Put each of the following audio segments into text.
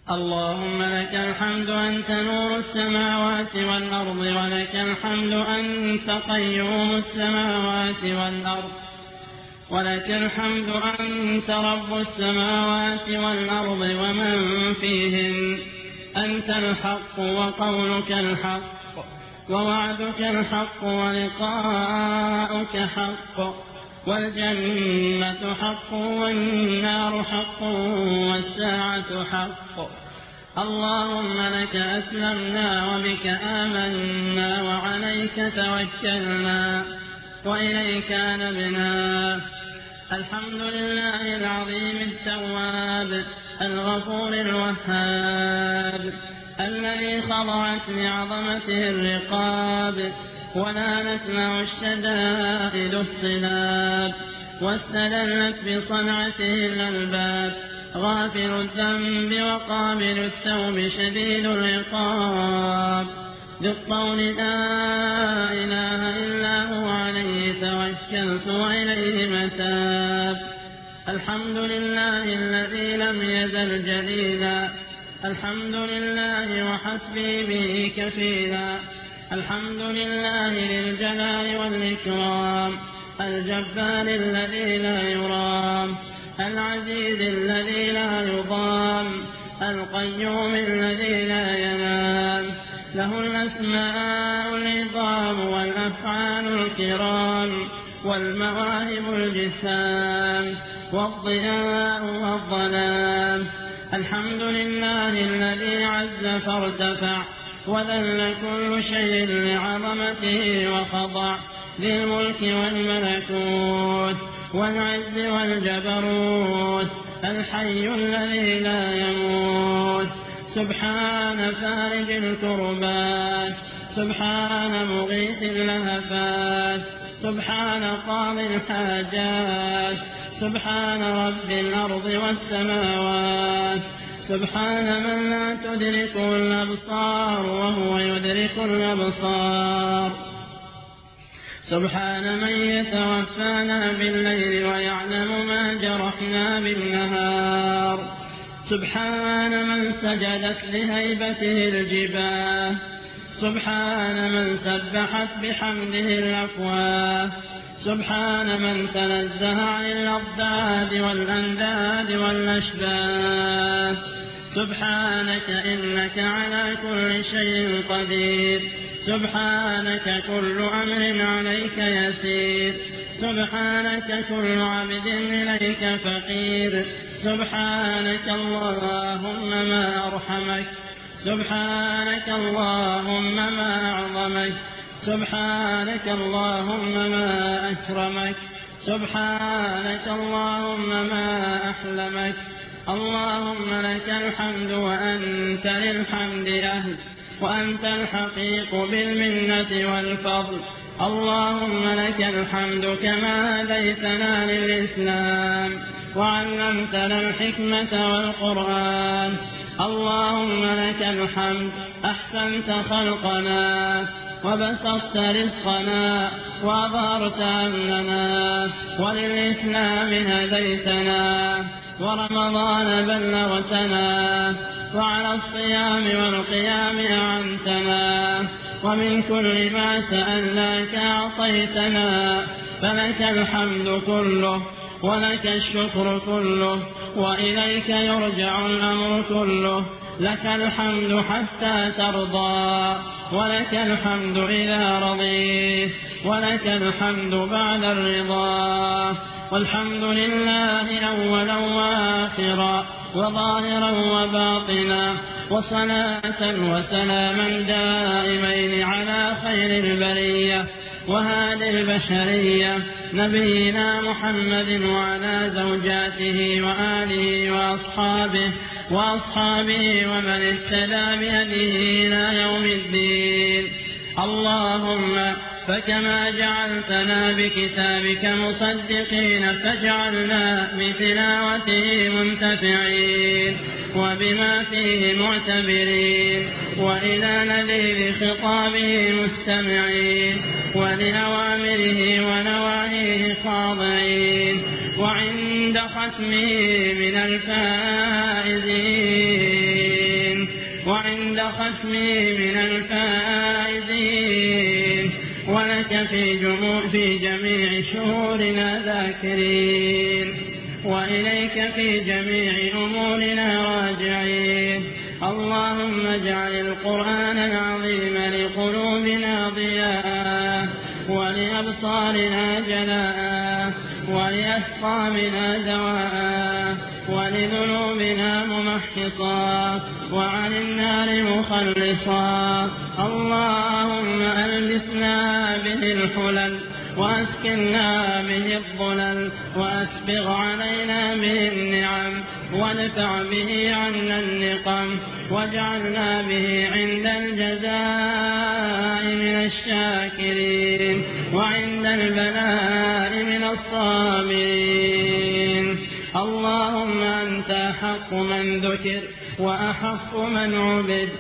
اللهم لك الحمد أنت نور السماوات والأرض، ولك الحمد أنت قيوم السماوات والأرض، ولك الحمد أنت رب السماوات والأرض ومن فيهن. أنت الحق وقولك الحق ووعدك الحق ولقاؤك حق، والجنة حق والنار حق والساعة حق. اللهم لك أسلمنا وبك آمنا وعليك توكلنا وإليك أنبنا. الحمد لله العظيم التواب الغفور الوهاب، الذي خضعت لعظمته الرقاب ونالت له الشدائد الصلاب، واستدلت بصنعته الألباب. غافر الذنب وقابل التوب شديد العقاب، بالقول لا إله إلا هو عليه توكلت وإليه متاب. الحمد لله الذي لم يزل جليلا، الحمد لله وحسبي به كفيلا. الحمد لله للجلال والإكرام، الجبار الذي لا يرام، العزيز الذي لا يضام، القيوم الذي لا ينام. له الأسماء العظام والأفعال الكرام، والمواهب الجسام، والضياء والظلام. الحمد لله الذي عز فارتفع، وذل كل شيء لعظمته وخضع، ذي الملك والملكوت والعز والجبروت، الحي الذي لا يموت. سبحان فارج الكربات، سبحان مغيث اللهفات، سبحان قاضي الحاجات، سبحان رب الأرض والسماوات. سبحان من لا تدركه الأبصار وهو يدرك الأبصار. سبحان من يتوفانا بالليل ويعلم ما جرحنا بالنهار. سبحان من سجدت لهيبته الجباه، سبحان من سبحت بحمده الأفواه. سبحان من تنزه عن الأضداد والأنداد والأشباه. سبحانك إنك على كل شيء قدير، سبحانك كل أمر عليك يسير، سبحانك كل عبد إليك فقير. سبحانك اللهم ما أرحمك، سبحانك اللهم ما أعظمك، سبحانك اللهم ما أكرمك، سبحانك اللهم ما أحلمك. اللهم لك الحمد وأنت للحمد أهل، وأنت الحقيق بالمنة والفضل. اللهم لك الحمد كما هديتنا للإسلام وعلمتنا الحكمة والقرآن. اللهم لك الحمد أحسنت خلقنا وبسطت رزقنا وأظهرت أمننا، وللإسلام هديتنا ورمضان بلغتنا، وعلى الصيام والقيام أعنتنا، ومن كل ما سألناك أعطيتنا. فلك الحمد كله ولك الشكر كله، وإليك يرجع الأمر كله. لك الحمد حتى ترضى، ولك الحمد إذا رضيت، ولك الحمد بعد الرضا. والحمد لله أولا وآخرا وظاهرا وباطنا، وصلاة وسلاما دائمين على خير البرية وهادي البشرية نبينا محمد وعلى زوجاته وآله وأصحابه ومن اهتدى بهديه إلى يوم الدين. اللهم فكما جعلتنا بكتابك مصدقين، فاجعلنا بتلاوته منتفعين وبما فيه معتبرين، وإلى نذير خطابه مستمعين، ولأوامره ونواهيه خاضعين، وعند ختمه من الفائزين. ختمي من الفائزين، ولك في جميع شهورنا ذاكرين، وإليك في جميع أمورنا راجعين. اللهم اجعل القرآن العظيم لقلوبنا ضياء، ولأبصارنا جلاء، ولأسقامنا دواء، ولذنوبنا ممحصا، وعن النار مخلصا. اللهم ألبسنا به الحلل، وأسكننا به الظلل، وأسبغ علينا به النعم، وادفع به عنا النقم، واجعلنا به عند الجزاء من الشاكرين، وعند البلاء من الصابرين. اللهم أنت أحق من ذكر، وأحق من عبد،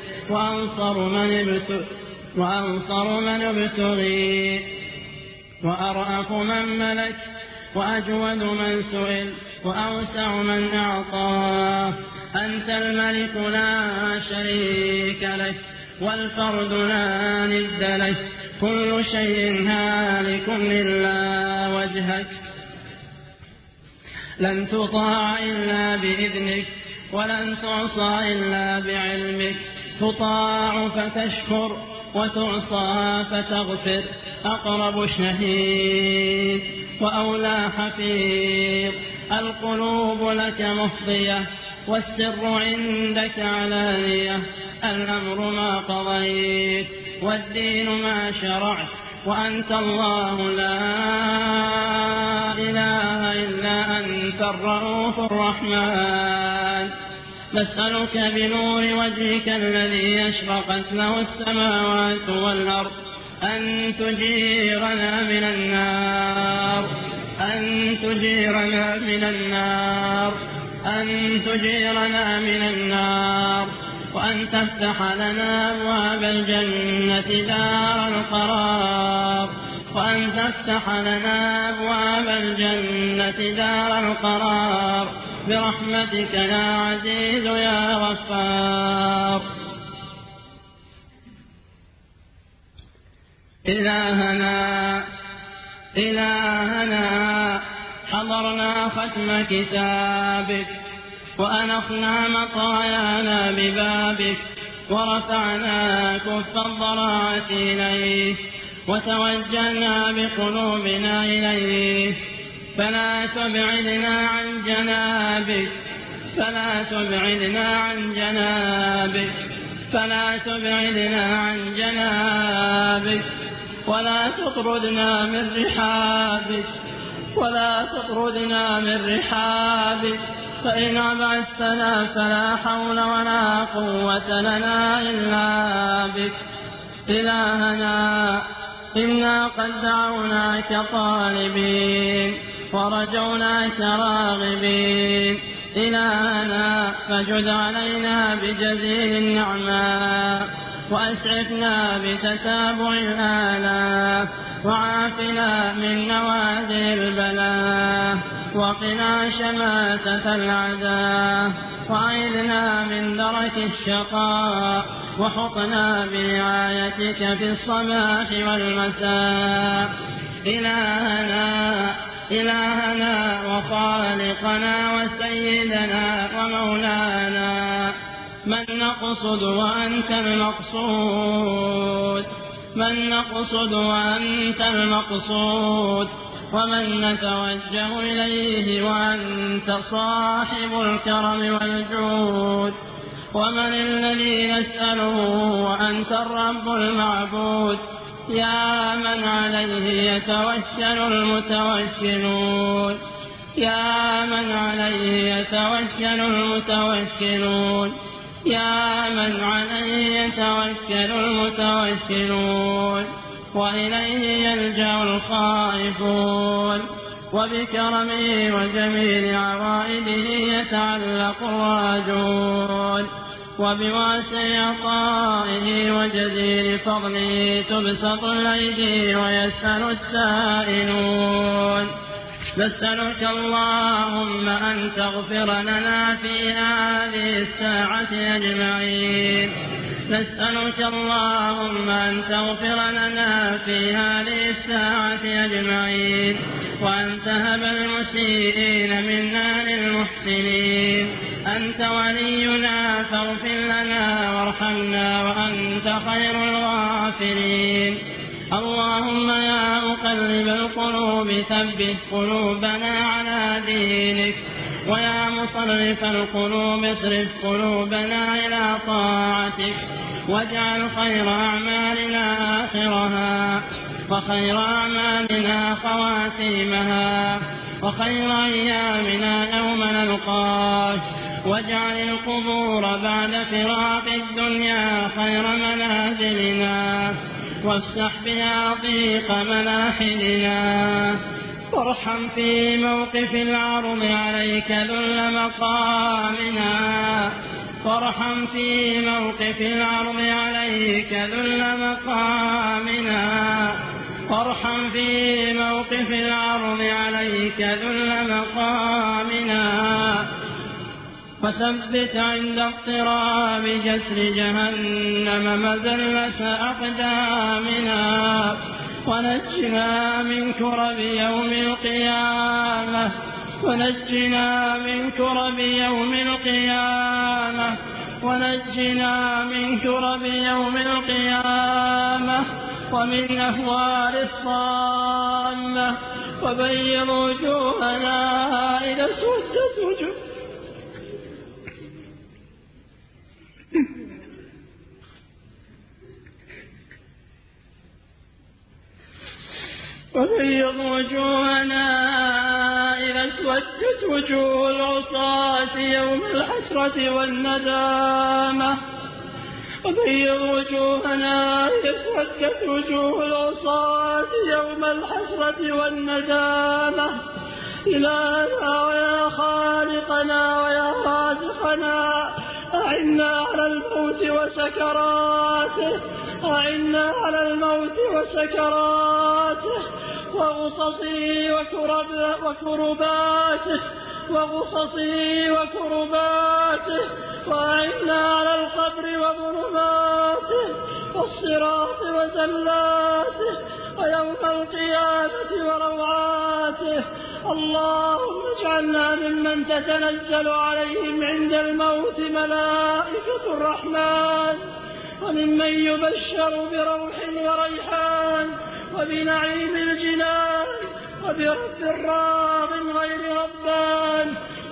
وأنصر من ابتغي، وأرأف من ملك، وأجود من سئل، وأوسع من أعطى. أنت الملك لا شريك لك، والفرد لا ند لك، كل شيء هالك إلا وجهك، لن تطاع إلا بإذنك، ولن تعصى إلا بعلمك، تطاع فتشكر، وتعصى فتغفر. أقرب شهيد وأولى حفيظ، القلوب لك مفضية، والسر عندك علانية، الأمر ما قضيت، والدين ما شرعت، وأنت الله لا إله إلا أنت الرؤوف الرحمن. نسألك بنور وجهك الذي أشرقت له السماوات والأرض أن تجيرنا من النار، أن تجيرنا من النار، أن تجيرنا من النار، وأن تفتح لنا أبواب الجنة دار القرار، وأن تفتح لنا أبواب الجنة دار القرار، برحمتك يا عزيز يا غفار. إلهنا حضرنا ختم كتابك، وأنخنا مطايانا ببابك، ورفعنا كف الضراعة إليك، وتوجهنا بقلوبنا إليك، فلا تبعدنا عن جنابك، فلا تبعدنا عن جنابك، فلا تبعدنا عن جنابك، ولا تطردنا من رحابك، ولا تطردنا من رحابك، فإن أبعدتنا فلا حول ولا قوة لنا إلا بك. إلهنا إنا قد دعوناك طالبين، ورجوناك راغبين. إلهنا فجد علينا بجزيل النعماء، وأسعفنا بتتابع الآلاف، وعافنا من نوازل البلاء، وقنا شماتة العداء، وأعذنا من درك الشقاء، وحطنا برعايتك في الصباح والمساء. إلهنا وخالقنا وسيدنا ومولانا، من نقصد وأنت المقصود، من نقصد وأنت المقصود، ومن نتوجه إليه وأنت صاحب الكرم والجود، ومن الذي نسأله وأنت الرب المعبود، يا من عليه يتوكل المتوكلون، يا من عليه يتوكل المتوكلون، يا من عليه يتوكل المتوكلون، وإليه يلجأ الخائفون، وبكرمه وجميل عوائده يتعلق الراجون، وبواسع عطائه وجزيل فضله تبسط الأيدي ويسأل السائلون. نسألك اللهم أن تغفر لنا في هذه الساعة أجمعين. نسألك اللهم أن تغفر لنا في هذه الساعة أجمعين، وأن تهب المسيئين منا للمحسنين. أنت ولينا فاغفر لنا وارحمنا وأنت خير الغافرين. اللهم يا مقلب القلوب ثبت قلوبنا على دينك، ويا مصرف القلوب اصرف قلوبنا إلى طاعتك، واجعل خير أعمالنا آخرها، وخير أعمالنا خواتيمها، وخير أيامنا يوم نلقاك، واجعل القبور بعد فراق الدنيا خير منازلنا، وافسح بها ضيق مناحلنا. وارحم في موقف العرض عليك ذل مقامنا، وارحم في موقف العرض عليك ذل مقامنا، وارحم في موقف العرض عليك ذل مقامنا. وثبت عند اقتراب جسر جهنم مزلة أقدامنا، ونجنا من كرب يوم القيامة، ونجنا من كرب يوم القيامة، ونجنا من كرب يوم القيامة، ومن أهوال الضالة، وبيض وجوهنا إذا اسودت وجوه وبيض وجوهنا إذا اسودت وجوه العصاة يوم الحسرة والندامة، وبيض وجوهنا إذا اسودت وجوه العصاة يوم الحسرة والندامة. إلهنا ويا خالقنا ويا رازقنا، أعنا على الموت وسكراته، أعنا على الموت وسكراته، وغصصه وكرباته، وغصصه وكرباته، وأعنا على القبر وظلماته، والصراط وزلاته، ويوم القيامة وروعاته. اللهم اجعلنا ممن تتنزل عليهم عند الموت ملائكة الرحمن، وممن يبشر بروح وريحان، وبنعيم الجنان، وبرب راض غير ربان.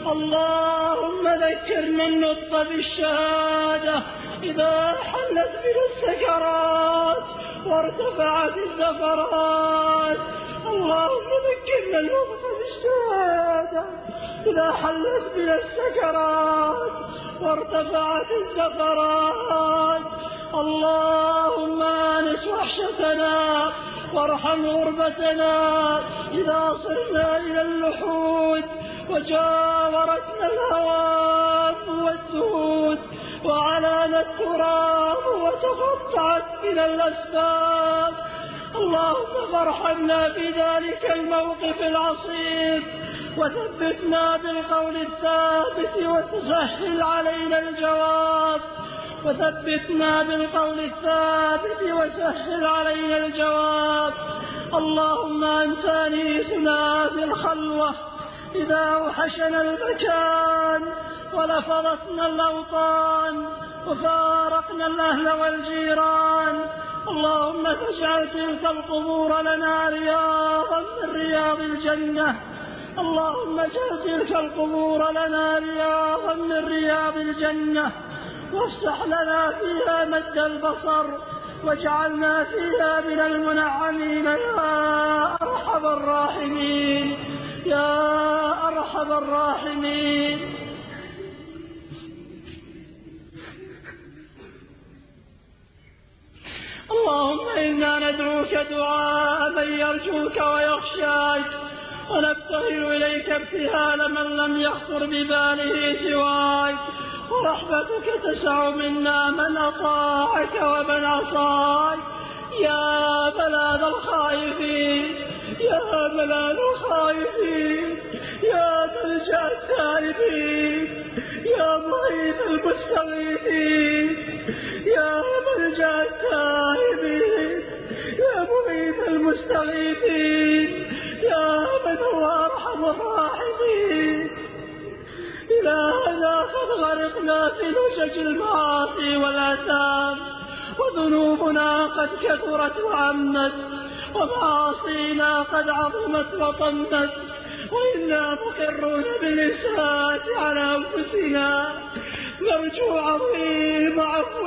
اللهم ذكرنا النطق بالشهادة إذا حلت بنا السكرات وارتفعت الزفرات. اللهم ذكرنا النطق بالشهادة إذا حلت بنا السكرات وارتفعت الزفرات. اللهم آنس وحشتنا وارحم غربتنا إذا صرنا إلى اللحود، وجاورتنا الهوام والدود، وعلانا التراب وتقطعت إلى الأسباب. اللهم فارحمنا في ذلك الموقف العصيب، وثبتنا بالقول الثابت، وتسهل علينا الجواب، وثبتنا بالقول الثابت وسهل علينا الجواب. اللهم أنت أنيسنا في الخلوة إذا أوحشنا المكان ولفظتنا الأوطان وفارقنا الأهل والجيران. اللهم فاجعل تلك القبور لنا رياضا من رياض الجنة. اللهم اجعل تلك القبور لنا رياضا من رياض الجنة، وافسح لنا فيها مد البصر، واجعلنا فيها من المنعمين يا أرحم الراحمين، يا أرحم الراحمين. اللهم إنا ندعوك دعاء من يرجوك ويخشاك، ونبتهل إليك ابتهال من لم يخطر بباله سواك، ورحمتك تسع منا من أطاعك ومن عصاك. يا بلاد الخائفين، يا ملاذ الخائفين، يا ملجأ التائبين، يا مغيث المستغيثين، يا ملجأ التائبين، يا مغيث المستغيثين، يا من هو أرحم الراحمين. إلهنا قد غرقنا في لجج المعاصي والآثام، وذنوبنا قد كثرت وعمت، ومعاصينا قد عظمت وطمت، وإنا مقرون بالإساءة على أنفسنا. نرجو عظيم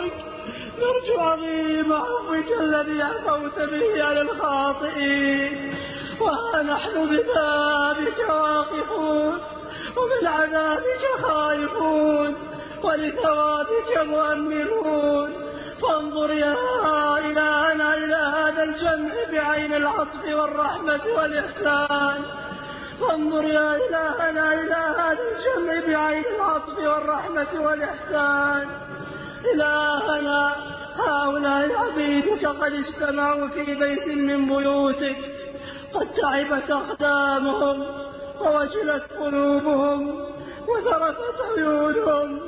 عفوك الذي عفوت به على الخاطئين، ونحن ببابك واقفون، ومن عذابك خائفون، ولثوابك مؤملون. فانظر يا إلهنا إلى هذا الجمع بعين العطف والرحمة والإحسان. فانظر يا إلهنا إلى هذا الجمع بعين العطف والرحمة والإحسان. إلهنا هؤلاء عبيدك قد اجتمعوا في بيت من بيوتك، قد تعبت أقدامهم ووجلت قلوبهم وذرفت عيونهم،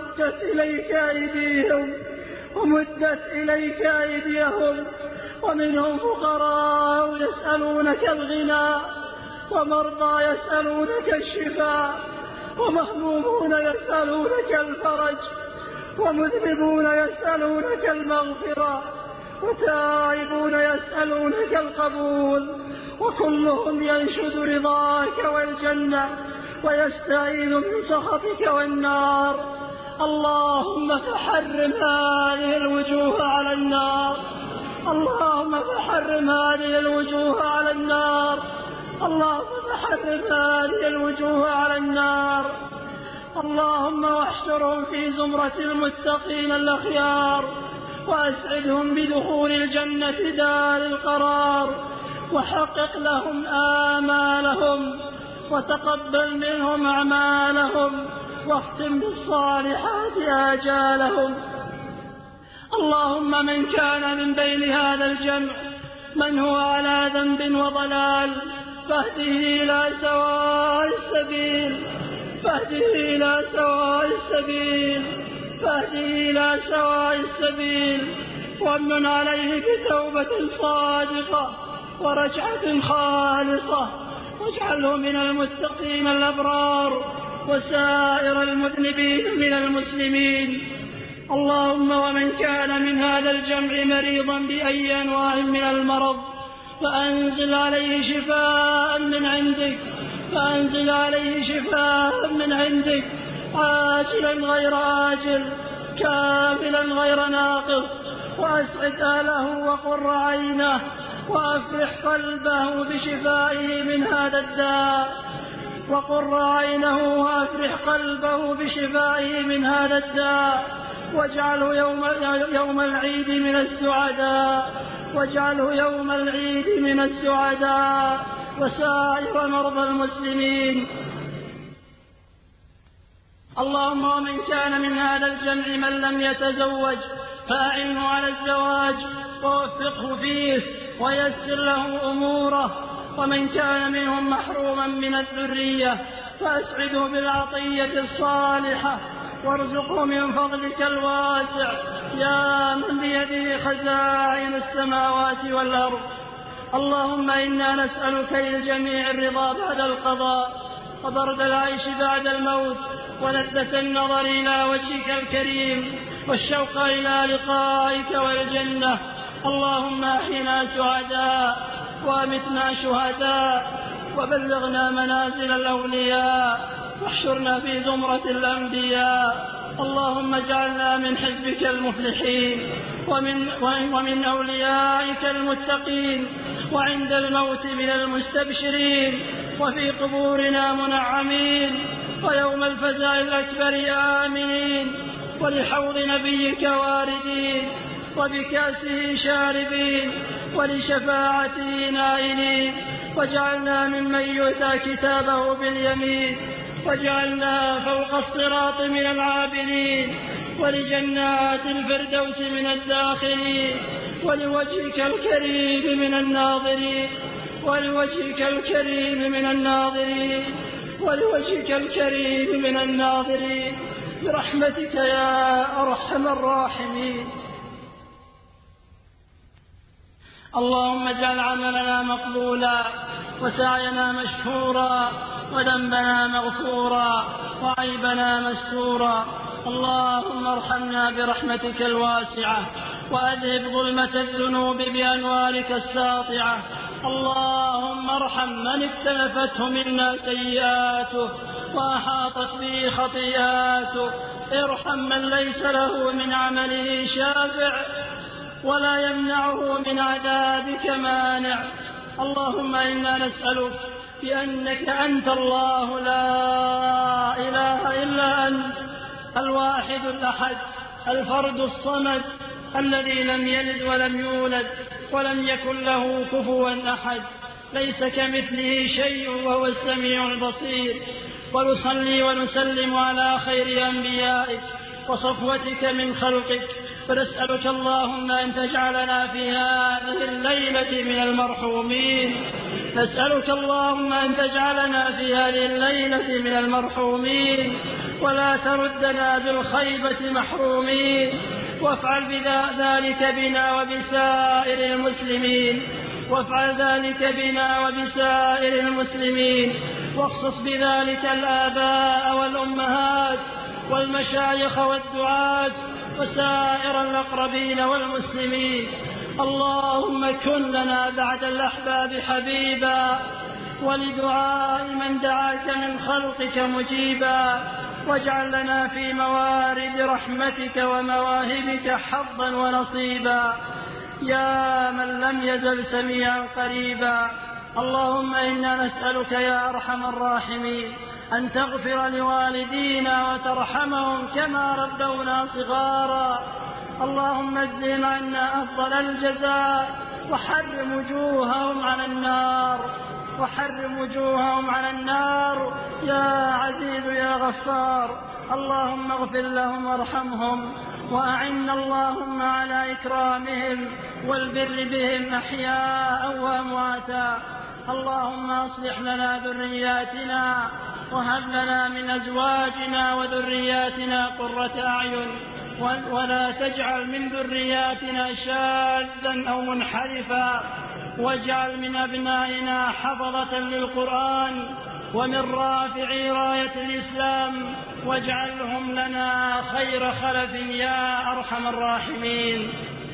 ومدت إليك أيديهم، ومنهم فقراء يسألونك الغنى، ومرضى يسألونك الشفاء، ومهمومون يسألونك الفرج، ومذنبون يسألونك المغفرة، وتائبون يسألونك القبول، وكلهم ينشد رضاك والجنة ويستعيذ من سخطك والنار. اللهم فحرم هذه الوجوه على النار، اللهم فحرم هذه الوجوه على النار، اللهم فحرم هذه الوجوه على النار. اللهم واحشرهم في زمرة المتقين الأخيار، وأسعدهم بدخول الجنة دار القرار، وحقق لهم آمالهم، وتقبل منهم أعمالهم، واختم بالصالحات آجالهم. اللهم من كان من بين هذا الجمع من هو على ذنب وضلال فاهده إلى سواء السبيل، فاهده إلى سواء السبيل، فاهده إلى سواء السبيل، وامن عليه بتوبة صادقة ورجعة خالصة، واجعله من المتقين الأبرار وسائر المذنبين من المسلمين. اللهم ومن كان من هذا الجمع مريضا بأي أنواع من المرض فأنزل عليه شفاء من عندك، فأنزل عليه شفاء من عندك، عاجلا غير آجل، كاملا غير ناقص، وأسعد أهله وقر عينه، وأفرح قلبه بشفائه من هذا الداء، وقر عينه وأفرح قلبه بشفائه من هذا الداء، واجعله يوم العيد من السعداء، واجعله يوم العيد من السعداء وسائر مرضى المسلمين. اللهم ومن كان من هذا الجمع من لم يتزوج فأعنه على الزواج ووفقه فيه ويسر له أموره، ومن كان منهم محروما من الذرية فأسعده بالعطية الصالحة، وارزقه من فضلك الواسع يا من بيده خزائن السماوات والأرض. اللهم إنا نسألك للجميع الرضا بعد القضاء، وبرد العيش بعد الموت، ولذة النظر إلى وجهك الكريم، والشوق إلى لقائك والجنة. اللهم أحينا سعداء وأمتنا شهداء، وبلغنا منازل الأولياء، واحشرنا في زمرة الأنبياء. اللهم اجعلنا من حزبك المفلحين، ومن أوليائك المتقين، وعند الموت من المستبشرين، وفي قبورنا منعمين، ويوم الفزع الأكبر آمنين، ولحوض نبيك واردين، وبكاسه شاربين، ولشفاعته نائلين. واجعلنا ممن يؤتى كتابه باليمين، واجعلنا فوق الصراط من العابرين، ولجنات الفردوس من الداخلين، ولوجهك الكريم من الناظرين. ولوجهك الكريم من الناظرين، ولوجهك الكريم من الناظرين، برحمتك يا أرحم الراحمين. اللهم اجعل عملنا مقبولا، وسعينا مشكورا، وذنبنا مغفورا، وعيبنا مستورا. اللهم ارحمنا برحمتك الواسعة، وأذهب ظلمة الذنوب بأنوارك الساطعة. اللهم ارحم من اكتنفته منا سيئاته وأحاطت به خطيئاته. ارحم من ليس له من عمله شافع ولا يمنعه من عذابك مانع. اللهم إنا نسألك بأنك أنت الله لا إله إلا أنت، الواحد الأحد، الفرد الصمد، الذي لم يلد ولم يولد ولم يكن له كفوا أحد، ليس كمثله شيء وهو السميع البصير. ونصلي ونسلم على خير أنبيائك وصفوتك من خلقك، فنسألك اللهم أن تجعلنا في هذه الليلة من المرحومين. نسألك اللهم أن تجعلنا في هذه الليلة من المرحومين، ولا تردنا بالخيبة محرومين. وافعل ذلك بنا وبسائر المسلمين، وافعل ذلك بنا وبسائر المسلمين، واخصص بذلك الآباء والأمهات والمشايخ والدعاة وسائر الأقربين والمسلمين. اللهم كن لنا بعد الأحباب حبيبا، ولدعاء من دعاك من خلقك مجيبا، واجعل لنا في موارد رحمتك ومواهبك حظا ونصيبا يا من لم يزل سميعا قريبا. اللهم إنا نسألك يا أرحم الراحمين أن تغفر لوالدينا وترحمهم كما ربونا صغارا. اللهم اجزهم عنا أفضل الجزاء، وحرم وجوههم على النار، وحرم وجوههم على النار يا عزيز يا غفار. اللهم اغفر لهم وارحمهم، وأعنا اللهم على إكرامهم والبر بهم أحياء وأمواتا. اللهم أصلح لنا ذرياتنا، وهب لنا من أزواجنا وذرياتنا قرة أعين، ولا تجعل من ذرياتنا شاذا أو منحرفا، واجعل من أبنائنا حفظة للقرآن ومن رافعي راية الإسلام، واجعلهم لنا خير خلف يا أرحم الراحمين.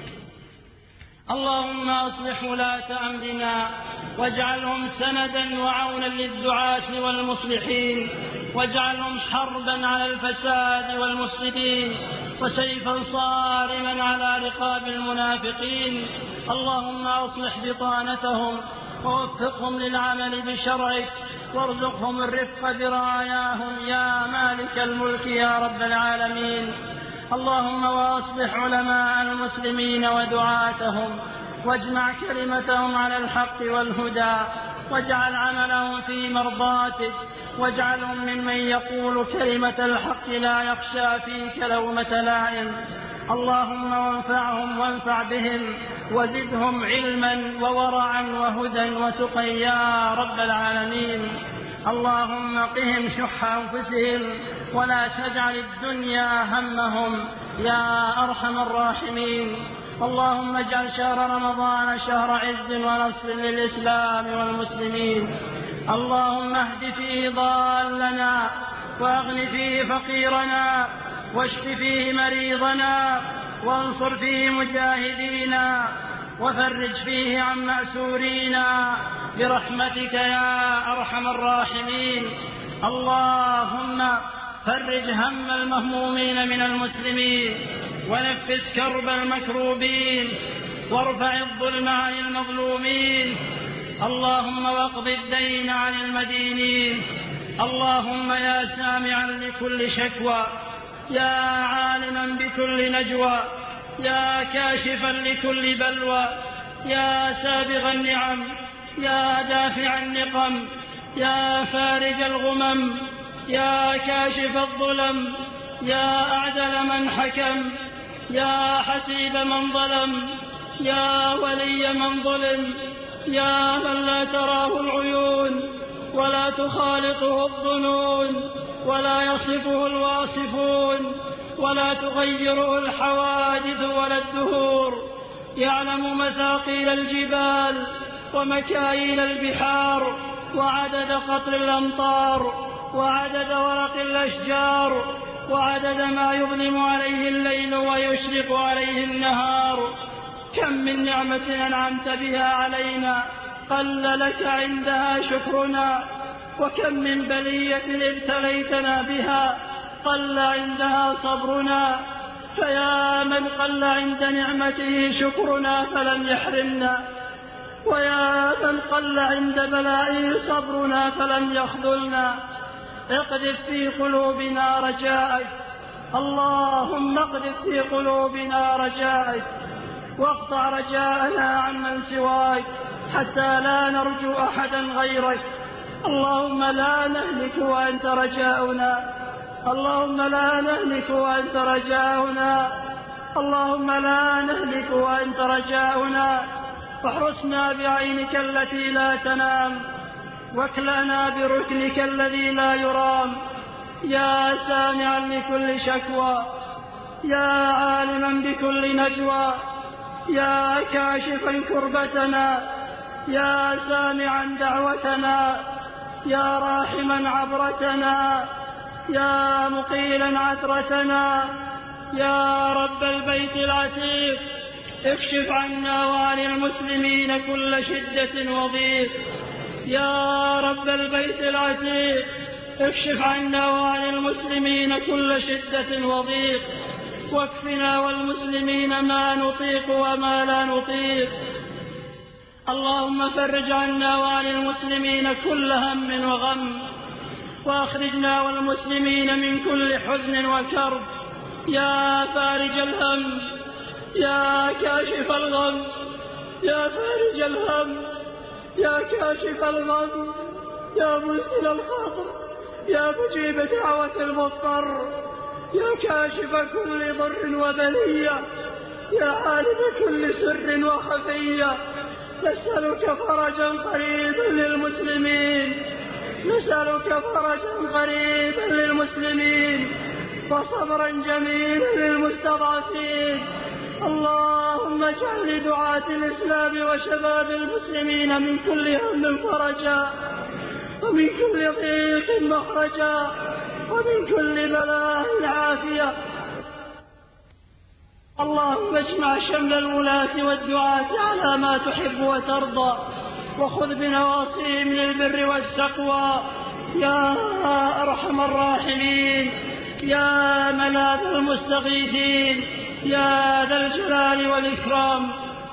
اللهم أصلح ولاة أمرنا، واجعلهم سندا وعونا للدعاة والمصلحين، واجعلهم حربا على الفساد والمفسدين، وسيفا صارما على رقاب المنافقين. اللهم أصلح بطانتهم، ووفقهم للعمل بشرعك، وارزقهم الرفق برعاياهم يا مالك الملك يا رب العالمين. اللهم وأصلح علماء المسلمين ودعاتهم، واجمع كلمتهم على الحق والهدى، واجعل عملهم في مرضاتك، واجعلهم ممن يقول كلمة الحق لا يخشى فيك لومة لائم. اللهم وانفعهم وانفع بهم، وزدهم علما وورعا وهدى وتقى يا رب العالمين. اللهم قهم شح أنفسهم، ولا تجعل الدنيا همهم يا أرحم الراحمين. اللهم اجعل شهر رمضان شهر عز ونصر للإسلام والمسلمين. اللهم اهد فيه ضالنا، واغن فيه فقيرنا، واشف فيه مريضنا، وانصر فيه مجاهدينا، وفرج فيه عن مأسورينا برحمتك يا أرحم الراحمين. اللهم فرج هم المهمومين من المسلمين، ونفس كرب المكروبين، وارفع الظلم عن المظلومين. اللهم واقض الدين عن المدينين. اللهم يا سامعا لكل شكوى، يا عالما بكل نجوى، يا كاشفا لكل بلوى، يا سابغ النعم، يا دافع النقم، يا فارج الغمم، يا كاشف الظلم، يا أعدل من حكم، يا حسيب من ظلم، يا ولي من ظلم، يا من لا تراه العيون ولا تخالطه الظنون ولا يصفه الواصفون ولا تغيره الحوادث ولا الدهور، يعلم مثاقيل الجبال ومكاييل البحار وعدد قطر الأمطار وعدد ورق الأشجار وعدد ما يظلم عليه الليل ويشرق عليه النهار. كم من نعمة أنعمت بها علينا قل لك عندها شكرنا، وكم من بلية ابتليتنا بها قل عندها صبرنا. فيا من قل عند نعمته شكرنا فلم يحرمنا، ويا من قل عند بلائه صبرنا فلم يخذلنا. اقذف في قلوبنا رجاءك، اللهم اقذف في قلوبنا رجاءك، واقطع رجاءنا عن من سواك حتى لا نرجو أحدا غيرك. اللهم لا نهلك وأنت رجاؤنا، اللهم لا نهلك وأنت رجاؤنا، اللهم لا نهلك وأنت رجاؤنا. واحرسنا بعينك التي لا تنام، واكلأنا بركنك الذي لا يرام. يا سامعا لكل شكوى، يا عالما بكل نجوى، يا كاشفا كربتنا، يا سامعا دعوتنا، يا راحما عبرتنا، يا مقيلا عثرتنا. يا رب البيت العتيق، اكشف عنا وعن المسلمين كل شدة وضيق. يا رب البيت العتيق، اكشف عنا وعن المسلمين كل شدة وضيق، واكفنا والمسلمين ما نطيق وما لا نطيق. اللهم فرج عنا وعن المسلمين كل هم وغم، وأخرجنا والمسلمين من كل حزن وكرب. يا فارج الهم، يا كاشف الغم، يا فارج الهم، يا كاشف الغم، يا منزل الخاطر، يا مجيب دعوة المضطر، يا كاشف كل ضر وبلية، يا عالم كل سر وخفية. نسألك فرجا قريبا للمسلمين، نسألك فرجا قريبا للمسلمين، وصبرا جميلا للمستضعفين. اللهم اجعل لدعاة الإسلام وشباب المسلمين من كل هم فرجا، ومن كل ضيق مخرجا، ومن كل بلاء عافية. اللهم اجمع شمل الولاة والدعاة على ما تحب وترضى، وخذ بنواصيهم للبر والتقوى يا أرحم الراحمين، يا ملاذ المستغيثين، يا ذا الجلال والإكرام.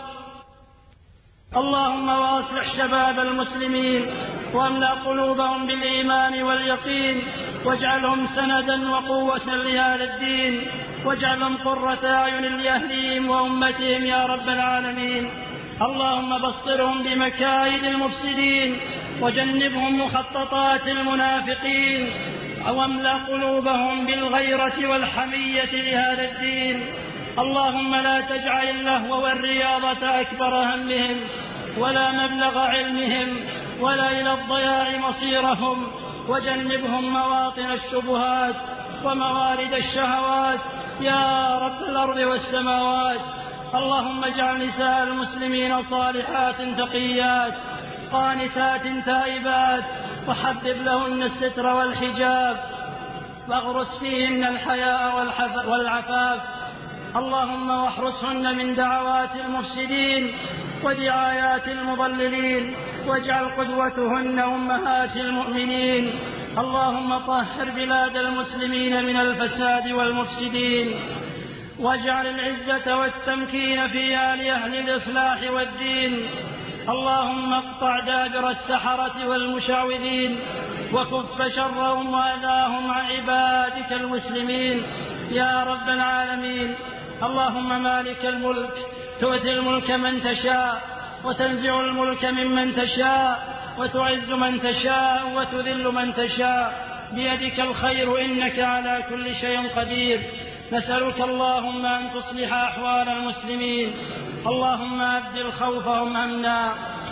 اللهم واصلح شباب المسلمين، واملأ قلوبهم بالإيمان واليقين، واجعلهم سندا وقوة لهذا الدين، واجعلهم قرة أعين لأهلهم وأمتهم يا رب العالمين. اللهم بصرهم بمكايد المفسدين، وجنبهم مخططات المنافقين، واملأ قلوبهم بالغيرة والحمية لهذا الدين. اللهم لا تجعل اللهو والرياضة أكبر همهم، ولا مبلغ علمهم، ولا إلى الضياع مصيرهم، وجنبهم مواطن الشبهات وموارد الشهوات يا رب الأرض والسماوات. اللهم اجعل نساء المسلمين صالحات تقيات قانتات تائبات، وحبب لهن الستر والحجاب، واغرس فيهن الحياء والعفاف. اللهم واحرسهن من دعوات المفسدين ودعايات المضللين، واجعل قدوتهن أمهات المؤمنين. اللهم طهر بلاد المسلمين من الفساد والمفسدين، واجعل العزة والتمكين فيها لأهل الإصلاح والدين. اللهم اقطع دابر السحرة والمشعوذين، وكف شرهم وأذاهم عن عبادك المسلمين يا رب العالمين. اللهم مالك الملك، تؤتي الملك من تشاء، وتنزع الملك ممن تشاء، وتعز من تشاء، وتذل من تشاء، بيدك الخير إنك على كل شيء قدير. نسألك اللهم أن تصلح أحوال المسلمين، اللهم أبدل خوفهم أمنا،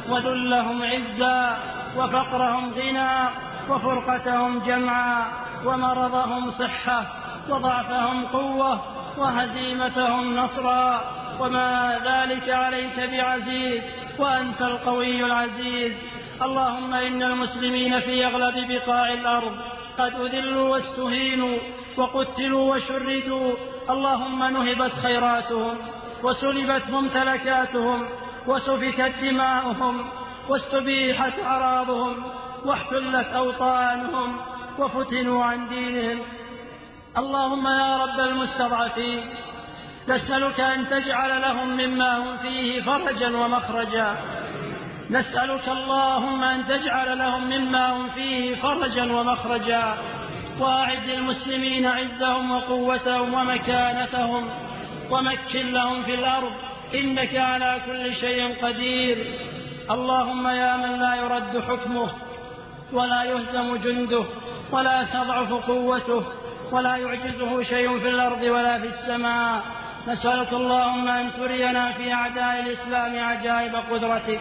وذلهم عزا وفقرهم غنى وفرقتهم جمعا ومرضهم صحة وضعفهم قوة وهزيمتهم نصرا، وما ذلك عليك بعزيز وأنت القوي العزيز. اللهم إن المسلمين في أغلب بقاع الأرض قد أذلوا واستهينوا وقتلوا وشردوا، اللهم نهبت خيراتهم وسلبت ممتلكاتهم وسفكت دماؤهم واستبيحت أعراضهم واحتلت أوطانهم وفتنوا عن دينهم. اللهم يا رب المستضعفين نسألك أن تجعل لهم مما هم فيه فرجا ومخرجا، نسألك اللهم أن تجعل لهم مما هم فيه فرجا ومخرجا، وأعد للمسلمين عزهم وقوتهم ومكانتهم، ومكن لهم في الأرض إنك على كل شيء قدير. اللهم يا من لا يرد حكمه ولا يهزم جنده ولا تضعف قوته ولا يعجزه شيء في الأرض ولا في السماء، نسألك اللهم أن ترينا في أعداء الإسلام عجائب قدرتك.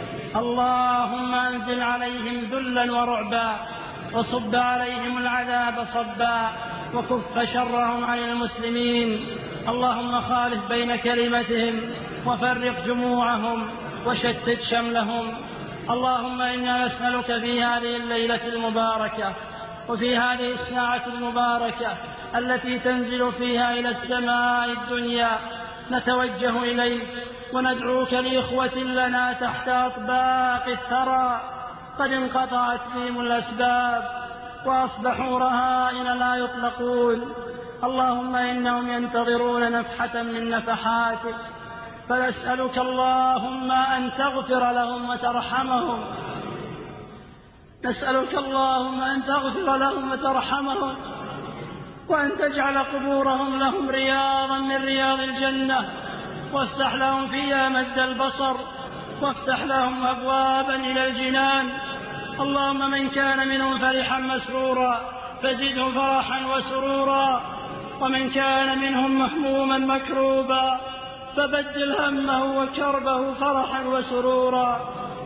اللهم أنزل عليهم ذلا ورعبا وصب عليهم العذاب صبا وكف شرهم عن المسلمين. اللهم خالف بين كلمتهم وفرق جموعهم وشتت شملهم. اللهم إنا نسألك في هذه الليلة المباركة وفي هذه الساعة المباركة التي تنزل فيها إلى السماء الدنيا، نتوجه إليك وندعوك لإخوة لنا تحت أطباق الثرى قد انقطعت بهم الأسباب وأصبحوا رهائن لا يطلقون. اللهم إنهم ينتظرون نفحة من نفحاتك، فنسألك اللهم أن تغفر لهم وترحمهم، نسألك اللهم أن تغفر لهم وترحمهم، وأن تجعل قبورهم لهم رياضا من رياض الجنة، وافتح لهم فيها مد البصر، وافتح لهم أبوابا إلى الجنان. اللهم من كان منهم فرحا مسرورا فزده فرحا وسرورا، ومن كان منهم مهموما مكروبا فبدل همه وكربه فرحا وسرورا.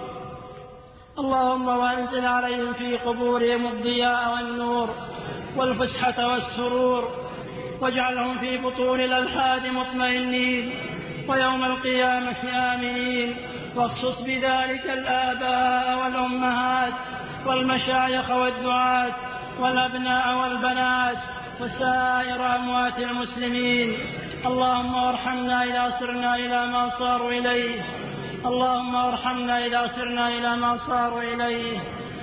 اللهم وانزل عليهم في قبورهم الضياء والنور والفسحة والسرور، واجعلهم في بطون الألحاد مطمئنين ويوم القيامة آمنين، واخصص بذلك الآباء والأمهات والمشايخ والدعاة والأبناء والبنات وسائر أموات المسلمين. اللهم ارحمنا إذا صرنا إلى ما صاروا إليه، اللهم ارحمنا إذا صرنا إلى ما صاروا إليه.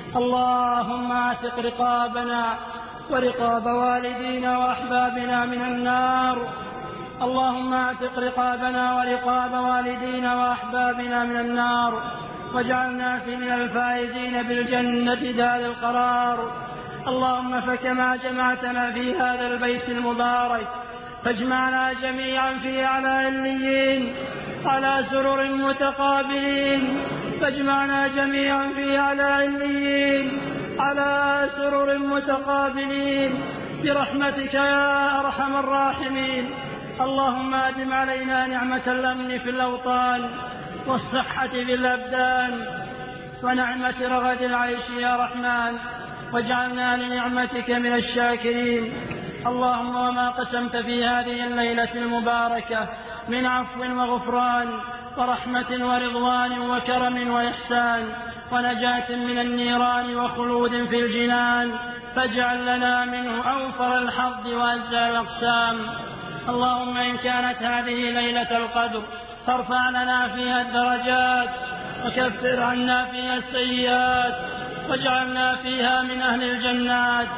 اللهم اعتق رقابنا ورقاب والدينا وأحبابنا من النار، اللهم اعتق رقابنا ورقاب والدينا وأحبابنا من النار، واجعلنا من الفائزين بالجنة دار القرار. اللهم فكما جمعتنا في هذا البيت المبارك فاجمعنا جميعا في أعلى عليين على سرر متقابلين، فاجمعنا جميعا في أعلى عليين على سرر متقابلين برحمتك يا أرحم الراحمين. اللهم أدم علينا نعمة الأمن في الأوطان والصحة في الأبدان ونعمة رغد العيش يا رحمن، واجعلنا لنعمتك من الشاكرين. اللهم وما قسمت في هذه الليلة المباركة من عفو وغفران ورحمة ورضوان وكرم وإحسان ونجاة من النيران وخلود في الجنان، فاجعل لنا منه أوفر الحظ وأجزل الأقسام. اللهم إن كانت هذه ليلة القدر فارفع لنا فيها الدرجات وكفر عنا فيها السيئات واجعلنا فيها من أهل الجنات.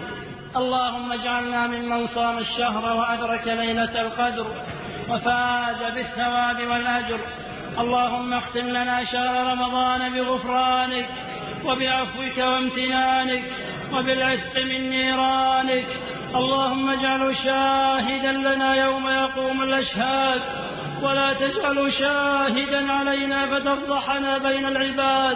اللهم اجعلنا ممن صام الشهر وأدرك ليلة القدر وفاز بالثواب والأجر. اللهم اختم لنا شهر رمضان بغفرانك وبعفوك وامتنانك وبالعتق من نيرانك. اللهم اجعله شاهدا لنا يوم يقوم الأشهاد، ولا تجعله شاهدا علينا فتفضحنا بين العباد.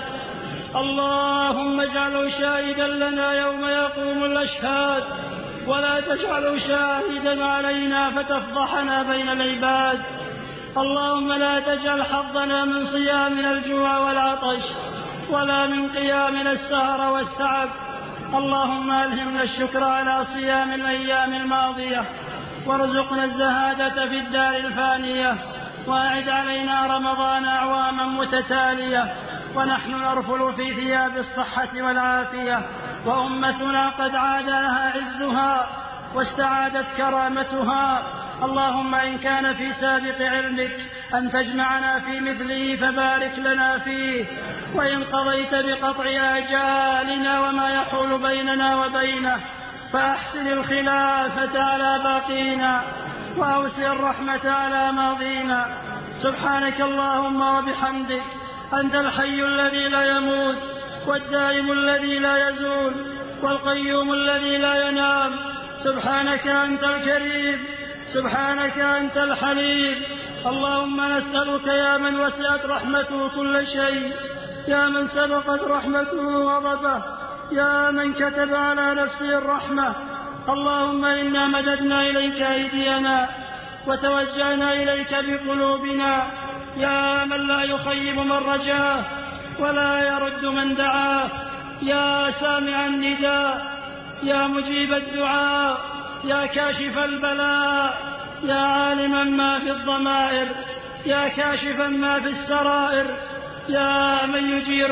اللهم اجعله شاهدا لنا يوم يقوم الأشهاد، ولا تجعله شاهدا علينا فتفضحنا بين العباد. اللهم لا تجعل حظنا من صيامنا الجوع والعطش ولا من قيامنا السهر والتعب. اللهم ألهمنا الشكر على صيام الأيام الماضية، وارزقنا الزهادة في الدار الفانية، وأعد علينا رمضان أعواما متتالية ونحن نرفل في ثياب الصحة والعافية، وأمتنا قد عاد لها عزها واستعادت كرامتها. اللهم إن كان في سابق علمك أن تجمعنا في مثله فبارك لنا فيه، وإن قضيت بقطع آجالنا وما يحول بيننا وبينه فأحسن الخلافة على باقينا وأوسع الرحمة على ماضينا. سبحانك اللهم وبحمدك، أنت الحي الذي لا يموت والدائم الذي لا يزول والقيوم الذي لا ينام. سبحانك أنت الكريم، سبحانك أنت الحليم. اللهم نسألك يا من وسعت رحمته كل شيء، يا من سبقت رحمته غضبه، يا من كتب على نفسه الرحمة. اللهم إنا مددنا إليك أيدينا وتوجهنا إليك بقلوبنا، يا من لا يخيب من رجاه ولا يرد من دعاه، يا سامع النداء، يا مجيب الدعاء، يا كاشف البلاء، يا عالما ما في الضمائر، يا كاشفا ما في السرائر، يا من يجير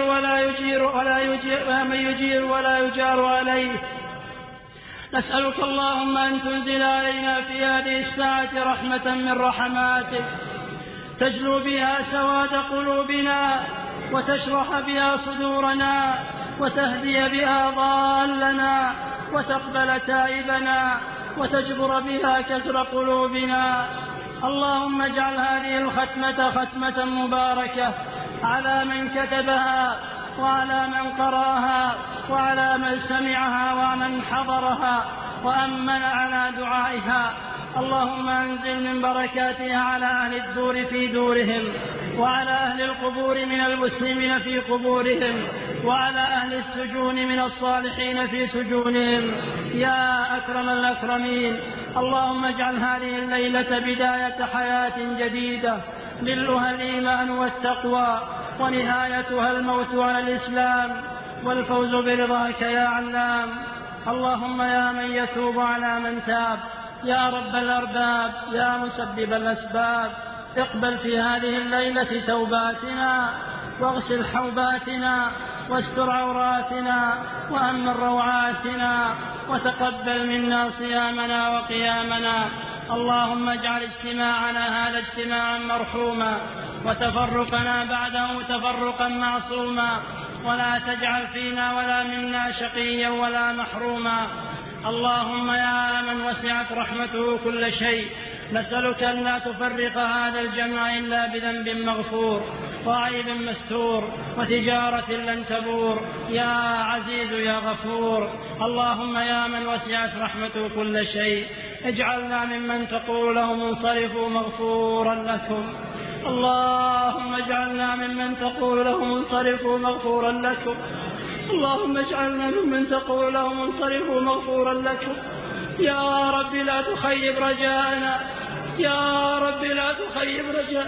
ولا يجار عليه. نسألك اللهم أن تنزل علينا في هذه الساعة رحمة من رحماتك تجلو بها سواد قلوبنا وتشرح بها صدورنا وتهدي بها ضالنا وتقبل تائبنا وتجبر بها كسر قلوبنا. اللهم اجعل هذه الختمة ختمة مباركة على من كتبها وعلى من قراها وعلى من سمعها ومن حضرها وأمن على دعائها. اللهم أنزل من بركاتها على أهل الدور في دورهم، وعلى أهل القبور من المسلمين في قبورهم، وعلى أهل السجون من الصالحين في سجونهم، يا أكرم الأكرمين. اللهم اجعل هذه الليلة بداية حياة جديدة ملؤها الإيمان والتقوى، ونهايتها الموت على الإسلام والفوز برضاك يا علام. اللهم يا من يتوب على من تاب، يا رب الأرباب، يا مسبب الأسباب، اقبل في هذه الليلة توباتنا واغسل حوباتنا واستر عوراتنا وأمن روعاتنا وتقبل منا صيامنا وقيامنا. اللهم اجعل اجتماعنا هذا اجتماعا مرحوما وتفرقنا بعده تفرقا معصوما، ولا تجعل فينا ولا منا شقيا ولا محروما. اللهم يا من وسعت رحمته كل شيء، نسألك أن لا تفرق هذا الجمع إلا بذنب مغفور وعيب مستور وتجارة لن تبور، يا عزيز يا غفور. اللهم يا من وسعت رحمته كل شيء، اجعلنا ممن تقول لهم انصرفوا مغفورا لكم. اللهم اجعلنا ممن تقول لهم انصرفوا مغفورا لكم. اللهم اجعلنا ممن تقول لهم انصرفوا مغفورا لكم. يا رب لا تخيب رجاءنا، يا رب لا تخيب رجاءنا،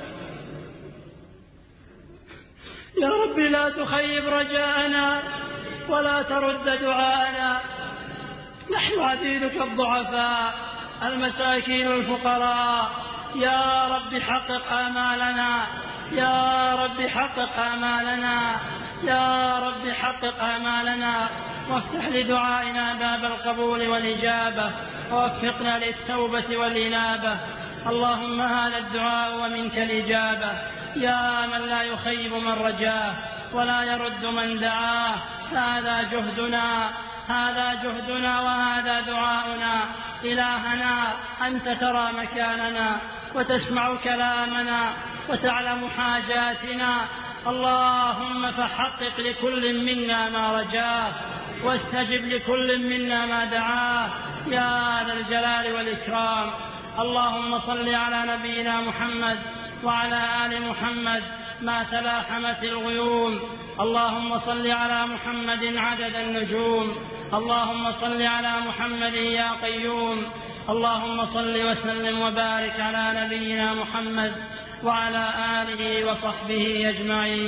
يا رب لا تخيب رجاءنا ولا ترد دعاءنا. نحن عبيدك الضعفاء المساكين الفقراء، يا رب حقق آمالنا، يا رب حقق آمالنا، يا رب حقق آمالنا، وافتح لدعائنا باب القبول والإجابة، ووفقنا للتوبة والإنابة. اللهم هذا الدعاء ومنك الإجابة، يا من لا يخيب من رجاه ولا يرد من دعاه. هذا جهدنا، هذا جهدنا وهذا دعاؤنا. إلهنا أنت ترى مكاننا وتسمع كلامنا وتعلم حاجاتنا. اللهم فحقق لكل منا ما رجاه واستجب لكل منا ما دعاه، يا ذا الجلال والإكرام. اللهم صل على نبينا محمد وعلى آل محمد ما تلاحمت الغيوم. اللهم صل على محمد عدد النجوم. اللهم صل على محمد يا قيوم. اللهم صل وسلم وبارك على نبينا محمد وعلى آله وصحبه أجمعين.